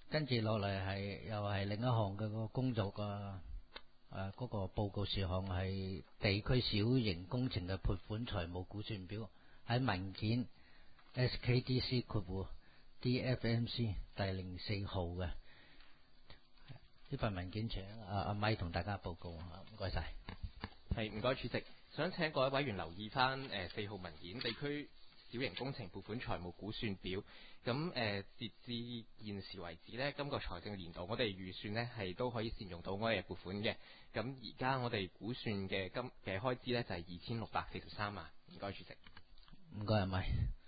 跟住落嚟又係另一項嘅個工作嗰個報告事項係地區小型工程嘅撥款財務估算表，喺文件 SKDC 括弧 DFMC 第04號嘅呢份文件，請阿咪同大家報告。唔該晒。 係，唔該主席，想請各位委員留意翻4號文件地區小型工程撥款財務估算表。咁截至現時為止呢，今個財政年度我哋預算呢係都可以善用到我哋嘅撥款嘅。咁而家我哋估算嘅開支呢就係2643萬。唔該主席。 唔該阿咪。